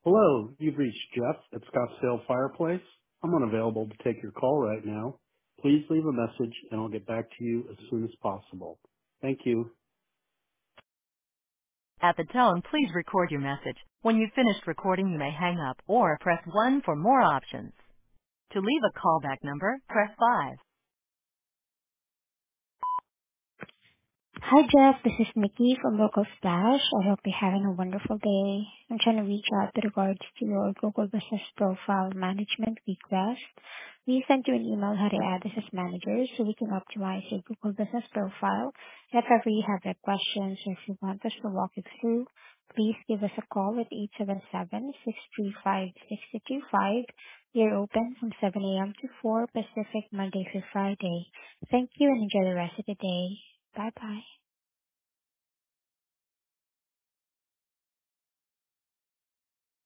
Hello, you've reached Jeff at Scottsdale Fireplace. I'm unavailable to take your call right now. Please leave a message and I'll get back to you as soon as possible. Thank you. At the tone, please record your message. When you've finished recording, you may hang up or press 1 for more options. To leave a callback number, press 5. Hi, Jeff. This is Nikki from Local Splash. I hope you're having a wonderful day. I'm trying to reach out with regards to your Google Business Profile Management request. We sent you an email how to add this as manager so we can optimize your Google Business Profile. If ever you have any questions or if you want us to walk you through, please give us a call at 877-635-6225. We're open from 7 a.m. to 4 Pacific, Monday through Friday. Thank you and enjoy the rest of the day. Bye-bye.